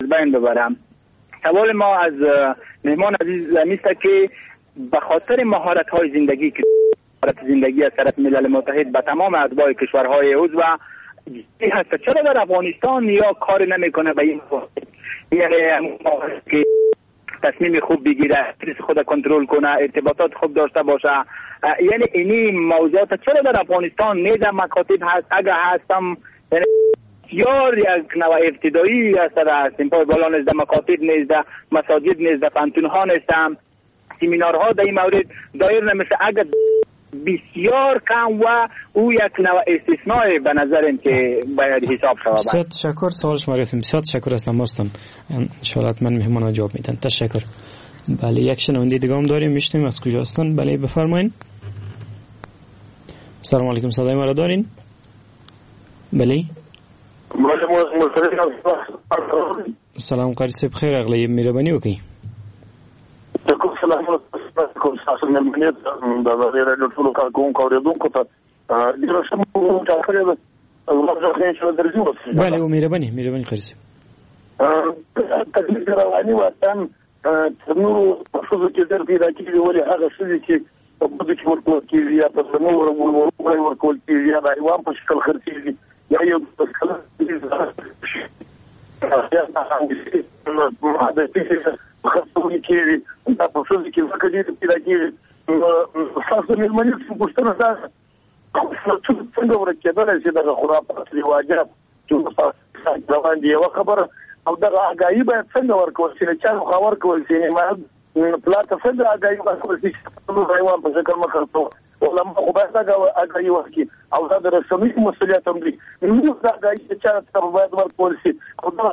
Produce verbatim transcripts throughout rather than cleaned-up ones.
بین ببرم. سوال ما از مهمان عزیز نیست که به خاطر مهارت های زندگی که مهارت زندگی از طرف ملل متحد به تمام اتباع کشورهای عضو هست، چرا در افغانستان یا کار نمیکنه به این یعنی که تصمیم خوب بگیره، استرس خود کنترل کنه، ارتباطات خوب داشته باشه؟ یعنی اینی موضوعات چرا در افغانستان نیز مکاتب هست؟ اگر هستم یعنی یا یک نوع ابتدایی است در سیمپای بالا نیز، مکاتب نیز، مساجد نیز، پانتون ها نیستم، سمینارها در این مورد دایر نمیشه. اگر بسیار کم و او یک نوع استثناء به نظرم که باید حساب شود. بسیار تشکر. سوال شما رسیم. بسیار تشکر از تماستان. ان شاء الله من مهمان جواب میدن. تشکر. بله یک شنونده دیگه هم داریم، میشنیم از کجا هستن؟ بله بفرمایید. سلام علیکم، صدای ما را دارین؟ بله. سلام قاری صاحب، خیر اغلی مهربانی وکړئ. کوم سلام کوم تاسو نن باندې د رادیو ټولو کارکون کوریدونکو ته ډیره ښه مو ټاکلې ده. الله خیر شو درځو. بله او مهرباني مهرباني قاری صاحب. تکلیف رواني وطن نور څه چې در پیدا کیږي ولې هغه څه چې په بده کې ورکول کیږي یا په نور ورکول کیږي یا د ایوان په شکل خرڅیږي یا یو څه یا نه د دې خاصه کیږي دا په څه کې څه کېږي پیدا کیږي خاصه ملمنې څه پوښتنه ده څنګه ورکېدل چې د خرافات رواجات چې په روان دي. یو خبره او دا اگاهی باید څنګه ورکول شي چې خبر کول شي ما پلاټ څنګه اگاهی ورکول شي نو ایوان په ذکر مخه ولما خو باید اگاهی ورکړي او دا د رسمي مسؤلیت هم دي. نو دا اگاهی چې تاسو باید ورکول شي او دا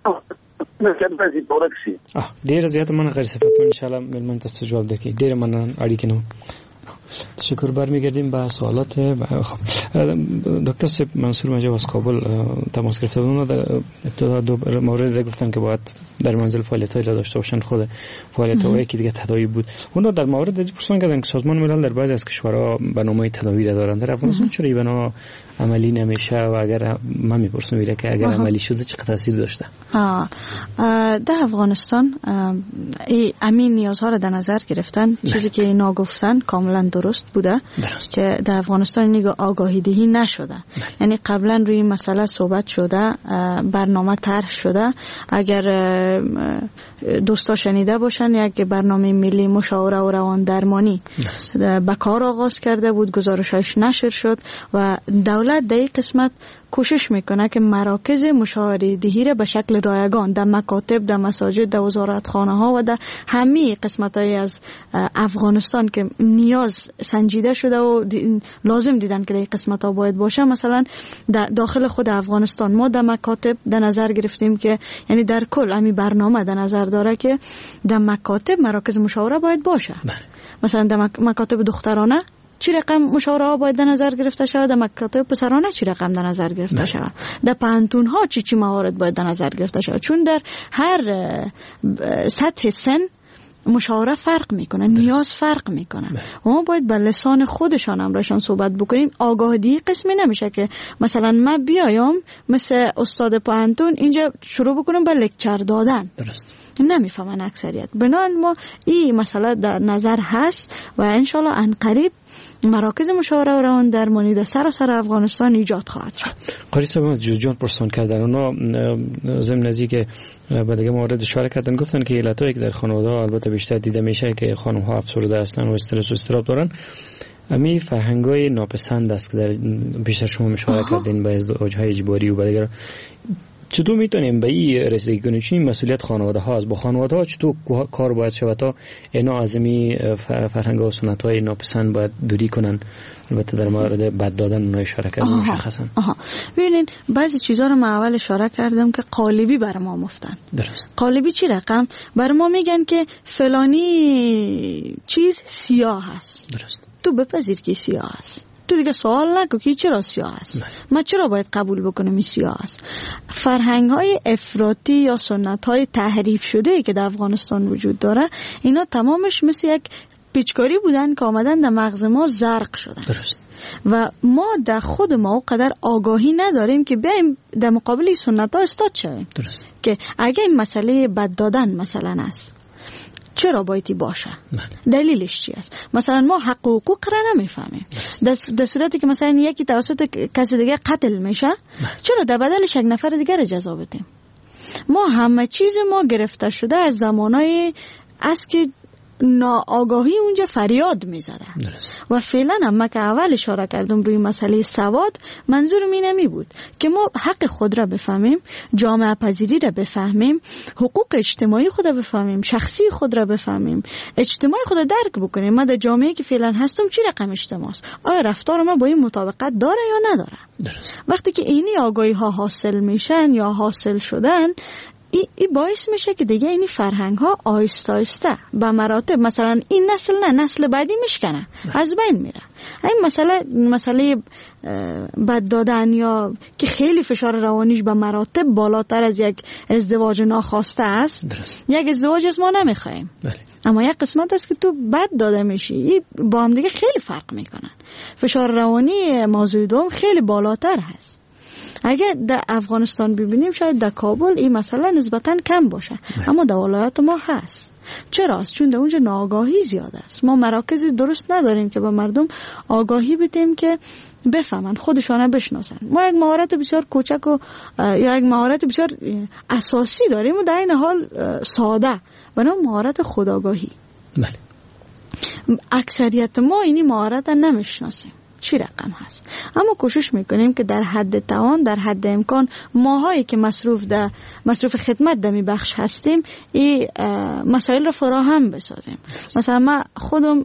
ډیر زیات مننه غیر صفات ان شاء الله ملمن تاسو جواب دکې. ډیر مننه اړیکې نو تشکر. برمیگردیم به سوالات. دکتر صاحب منصور مجاب از کابل تماس گرفته بودن. در ابتدا دو مورد گفتن که باید در منزل فعالیت‌هایی را داشته باشند، خود فعالیت‌هایی که دیگه تداوی بود. اونا در مورد از پرسان کردن که سازمان ملل در بعضی از کشورها برنامه تداوی را دارند، در افغانستان چرا این برنامه عملی نمیشه و اگر من میپرسم میره که اگر عملی شده چه تاثیر داشته؟ ها در افغانستان امین نیازها را در نظر گرفتن. چیزی که اینا گفتن کاملا درست بوده درست. که در افغانستان نیگه آگاهی دهی نشده. یعنی قبلا روی مسئله صحبت شده، برنامه طرح شده. اگر دوستا شنیده باشن یک برنامه ملی مشاوره و روان درمانی به کار آغاز کرده بود، گزارشش نشر شد و دولت در این قسمت کوشش میکنه که مراکز مشاوره دهی را به شکل رایگان در مکاتب، در مساجد، در وزارتخانه ها و در همه قسمت های از افغانستان که نیاز سنجیده شده و لازم دیدن که در این قسمت ها باید باشه. مثلا در داخل خود افغانستان ما در مکاتب در نظر گرفتیم که یعنی در کل همین برنامه در نظر داره که در مکاتب مراکز مشاوره باید باشه. مثلا در مکاتب دخترانه چی رقم مشاوره ها باید در نظر گرفته شود، در مکاتب پسرانه چی رقم در نظر گرفته شود، در پانتون ها چی چی موارد باید در نظر گرفته شود، چون در هر سطح سن مشاوره فرق میکنه، نیاز فرق میکنه و ما باید به لسان خودشان همراهشان صحبت بکنیم. آگاهی قسمی نمیشه که مثلا من بیایم مثل استاد پانتون اینجا شروع بکنم به لکچر دادن. درست. نمیفهمن اکثریت. بنابراین ما این مسئله در نظر هست و انشالله ان قریب مراکز مشاوره و روان درمانی در سراسر افغانستان ایجاد خواهد شد. قاری صاحب از جوجان پرسان کردن، اونا ضمن ازی که به دیگه موارد اشاره کردن گفتن که علتایی که در خانواده البته بیشتر دیده میشه که خانم ها افسرده هستن و استرس و اضطراب دارن، امی فرهنگای ناپسند است که در بیشتر شما اشاره کردین به ازدواج‌های اجباری و دیگه. چطور میتونیم به این رسیدگی کنیم؟ چون این مسئولیت خانواده ها است. با خانواده ها چطور کار باید شود تا اینا از این فرهنگ و سنت های ناپسند باید دوری کنن؟ البته در مورد بد دادن اونها اشاره کردم مشخصا. آها ببینین بعضی چیزا رو من اول اشاره کردم که قالبی بر ما مفتن. درست. قالبی چی رقم؟ بر ما میگن که فلانی چیز سیاه است. درست. تو بپذیر که سیاه است. تو دیگه سوال نکن که چرا سیاه است. من چرا باید قبول بکنم این سیاه است؟ فرهنگ های افراطی یا سنت های تحریف شده که در افغانستان وجود داره، اینا تمامش مثل یک پیچکاری بودن که آمدن در مغز ما زرق شدن. درست. و ما در خود ما قدر آگاهی نداریم که بیایم در مقابل سنت ها استاد شویم. درست. که اگه این مسئله بد دادن مثلا است، چرا بایدی باشه؟ دلیلش چی است؟ مثلا ما حق و حقوق را نمیفهمیم. در صورتی که مثلا یکی توسط کسی دیگه قتل میشه، چرا در بدلش یک نفر دیگه را جزا بدیم؟ ما همه چیز ما گرفته شده از زمانای است که ناآگاهی اونجا فریاد میزده. و فعلا هم من که اول اشاره کردم روی مسئله سواد، منظور می نمی بود که ما حق خود را بفهمیم، جامعه پذیری را بفهمیم، حقوق اجتماعی خود را بفهمیم، شخصی خود را بفهمیم، اجتماعی خود را درک بکنیم. ما در جامعه که فعلا هستم چی رقم اجتماع است؟ آیا رفتار ما با این مطابقت داره یا نداره؟ درست. وقتی که اینی آگاهی ها حاصل میشن یا حاصل شدن، ای, ای باعث میشه که دیگه اینی فرهنگ ها آیسته آیسته به مراتب، مثلا این نسل نه نسل بعدی میشکنه، از بین میره. این مسئله مسئله بد دادن یا که خیلی فشار روانیش به مراتب بالاتر از یک ازدواج ناخواسته است. درست. یک ازدواج از ما نمیخوایم، اما یک قسمت است که تو بد داده میشی، ای با هم دیگه خیلی فرق میکنن. فشار روانی موضوع دوم خیلی بالاتر هست. اگه در افغانستان ببینیم شاید در کابل این مسئله نسبتاً کم باشه، اما در ولایات ما هست. چرا؟ چون در اونجا ناآگاهی زیاد است. ما مراکزی درست نداریم که به مردم آگاهی بدیم که بفهمن، خودشانه بشناسن. ما یک مهارت بسیار کوچک و یا یک مهارت بسیار اساسی داریم و در این حال ساده، به نام مهارت خودآگاهی. بله. اکثریت ما اینی مهارت نمیشناسیم چی رقم هست، اما کوشش میکنیم که در حد توان، در حد امکان، ماهایی که مصروف در مصروف خدمت در می بخش هستیم این مسائل را فراهم بسازیم. مثلا من خودم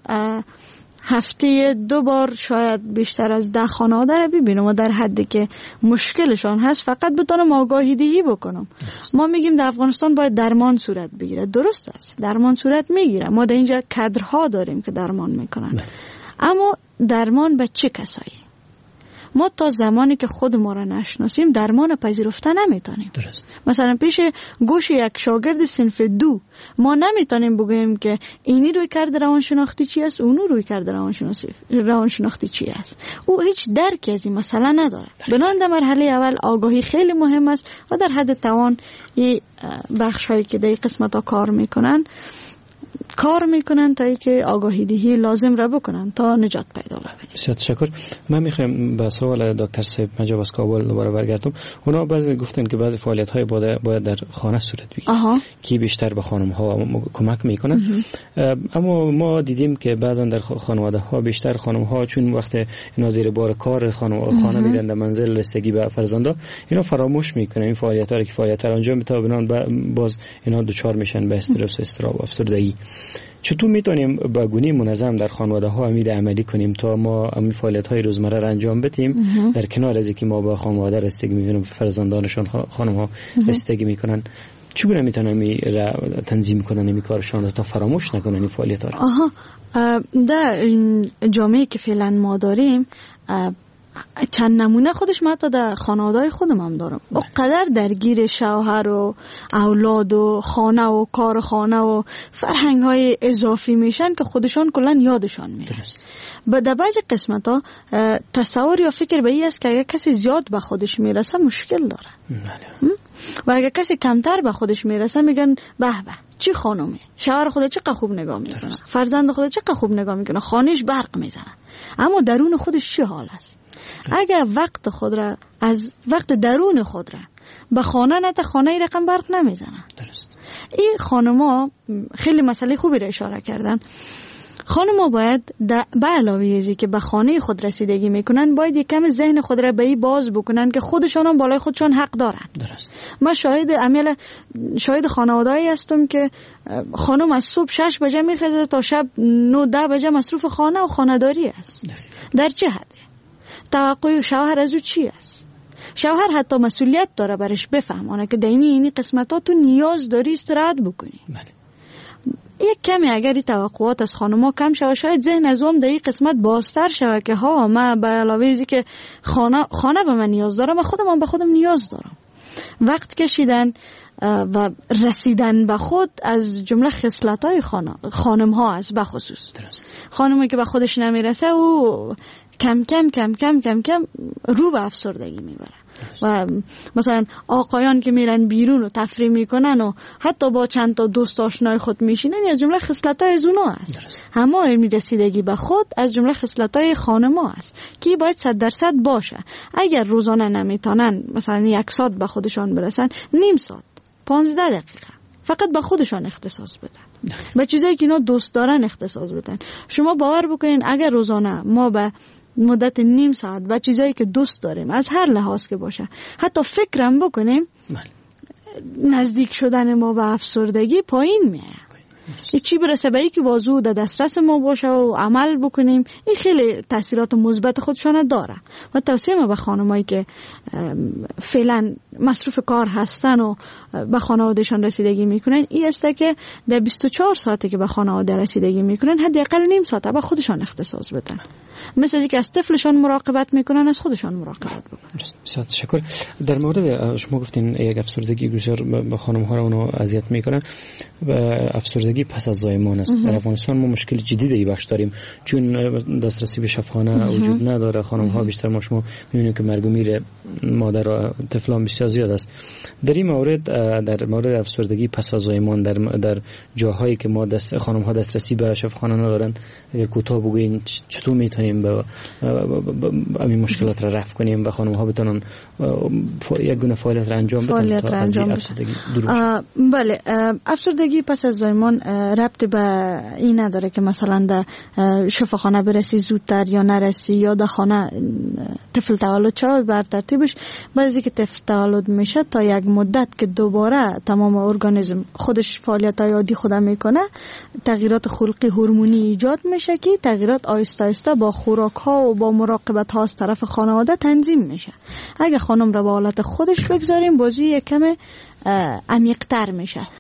هفته دو بار شاید بیشتر از ده خانواده را ببینم و در حدی که مشکلشان هست فقط بتونم آگاهی دهی بکنم. ما میگیم در افغانستان باید درمان صورت بگیره، درست است، درمان صورت میگیره، ما در اینجا کادرها داریم که درمان میکنن، اما درمان به چه کسایی؟ ما تا زمانی که خود ما را نشناسیم درمان پذیرفته نمیتونیم. درست. مثلا پیش گوش یک شاگرد صنف دو ما نمیتونیم بگوییم که اینی روی کرده روانشناختی چی است، اونو روی کرده روانشناختی روانشناختی چی است. او هیچ درکی از این مسئله نداره. بنابراین در مرحله اول آگاهی خیلی مهم است و در حد توان این بخشایی که در این قسمت ها کار میکنن کار میکنن تا اینکه آگاهی دهی لازم را بکنن تا نجات پیدا کنن. بسیار تشکر. من میخوام به سوال دکتر صاحب مجاب از کابل دوباره برگردم. اونا بعضی گفتن که بعضی فعالیت های باید در خانه صورت بگیره که بیشتر به خانم ها کمک میکنن. اما ما دیدیم که بعضا در خانواده ها بیشتر خانم ها چون وقت اینا زیر بار کار خانه میرن در منزل رسیدگی به فرزندا، اینا فراموش میکنن این فعالیت ها رو که فعالیت ها انجام میدن، بنان باز اینا دچار میشن به استرس و اضطراب و افسردگی. چطور میتونیم با گونه منظم در خانواده ها امید عملی کنیم تا ما امی فعالیت های روزمره را انجام بدیم در کنار از اینکه ما با خانواده رسیدگی میکنیم، فرزندانشان خانم ها رسیدگی میکنن، چگونه میتونن می را تنظیم کنن این کارشان تا فراموش نکنن این فعالیت ها را؟ آها، در جامعه که فعلا ما داریم چند نمونه خودش ما تا در خانواده‌های خودم هم دارم. او قدر درگیر شوهر و اولاد و خانه و کار خانه و فرهنگ‌های اضافی میشن که خودشان کلا یادشان میره. به در بعضی قسمت‌ها تصور یا فکر به این است که اگر کسی زیاد به خودش میرسه مشکل داره و اگر کسی کمتر به خودش میرسه میگن به به چی خانومه، شوهر خودت چقدر خوب نگاه میکنه، فرزند خودت چقدر خوب نگاه میکنه، خانه‌اش برق میزنه، اما درون خودش چه حال است؟ اگر وقت خود را از وقت درون خود را به خانه نده، خانه ای رقم برق نمیزنه. درست. این خانما خیلی مسئله خوبی را اشاره کردن. خانما باید به علاوه ازی که به خانه خود رسیدگی میکنن باید یک کم ذهن خود را به این باز بکنن که خودشان هم بالای خودشان حق دارن. درست. من شاهد عمل شاهد خانواده‌ای هستم که خانم از صبح شش بجه میخزه تا شب نه ده بجه مصروف خانه و خانه‌داری است. در چه حده؟ توقع شوهر از او چی است؟ شوهر حتی مسئولیت داره برش بفهمانه که دینی اینی قسمتات تو نیاز داری استراحت بکنی. بله. یک کمی اگر این توقعات از خانم‌ها کم شود شاید ذهن از اون در این قسمت بازتر شود که ها من به علاوه ازی که خانه خانه به من نیاز دارم و خودم هم به خودم نیاز دارم. وقت کشیدن و رسیدن به خود از جمله خصلت‌های خانم ها است. به خصوص خانمی که به خودش نمیرسه او کم کم کم کم کم کم رو به افسردگی میبره. و مثلا آقایان که میرن بیرون و تفریح میکنن و حتی با چند تا دوست آشنای خود میشینن، یا جمله خصلت‌های از اونا است. همه علمی رسیدگی به خود از جمله خصلت‌های خانم‌ها است که باید صد درصد باشه. اگر روزانه نمیتونن مثلا یک ساعت به خودشان برسن، نیم ساعت، پانزده دقیقه فقط به خودشان اختصاص بدن، به چیزایی که اینا دوست دارن اختصاص بدن. شما باور بکنین اگر روزانه ما به مدت نیم ساعت و چیزایی که دوست داریم از هر لحاظ که باشه حتی فکرم بکنیم، نزدیک شدن ما به افسردگی پایین میاد. این چی برسه به اینکه بازو در دسترس ما باشه و عمل بکنیم، این خیلی تاثیرات مثبت خودشان داره. و توصیه ما به خانمایی که فعلا مصروف کار هستن و به خانوادهشان رسیدگی میکنن این است که در بیست و چهار ساعتی که به خانواده رسیدگی میکنن حداقل نیم ساعت به خودشان اختصاص بدن. مثل اینکه از طفلشان مراقبت میکنن، از خودشان مراقبت بکنن. بسیار تشکر. در مورد شما گفتین یک افسردگی بسیار به خانم ها رو اونو اذیت میکنن و افسردگی پس از زایمان است. در افغانستان ما مشکل جدی در این بخش داریم، چون دسترسی به شفاخانه وجود نداره. خانم ها بیشتر ما شما میبینیم که مرگ و میر مادر و طفلان بسیار زیاد است. در این مورد، در مورد افسردگی پس از زایمان در در جاهایی که ما دست خانم ها دسترسی به شفاخانه ندارن، اگر کوتاه بگوین چطور میتونیم با این مشکلات را رفع کنیم و خانم ها بتونن یک گونه فعالیت را انجام بدن تا از افسردگی دور بشن؟ بله، افسردگی پس از زایمان ربط به این نداره که مثلا در شفاخانه برسی زودتر یا نرسی، یا در خانه طفل تولد چه بر ترتیبش. بعضی که طفل تولد میشه تا یک مدت که دوباره تمام ارگانیسم خودش فعالیت های عادی خود میکنه، تغییرات خلقی هورمونی ایجاد میشه که تغییرات آهسته آهسته با خوراک ها و با مراقبت ها از طرف خانواده تنظیم میشه. اگه خانم را به حالت خودش بگذاریم، بازی یک کم عمیق‌تر میشه.